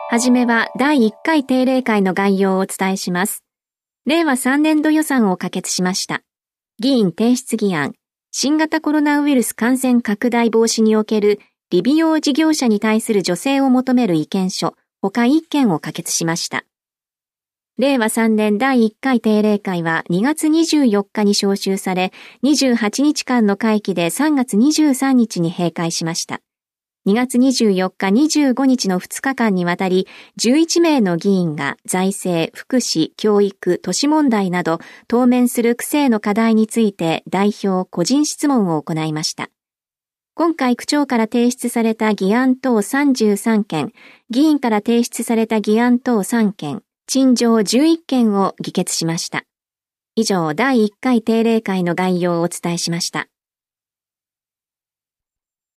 はじめは第1回定例会の概要をお伝えします。令和3年度予算を可決しました。議員提出議案、新型コロナウイルス感染拡大防止における理美容事業者に対する助成を求める意見書、他1件を可決しました。令和3年第1回定例会は2月24日に召集され、28日間の会期で3月23日に閉会しました。2月24日、25日の2日間にわたり、11名の議員が財政、福祉、教育、都市問題など、当面する区政の課題について代表、個人質問を行いました。今回区長から提出された議案等33件、議員から提出された議案等3件、陳情11件を議決しました。以上、第1回定例会の概要をお伝えしました。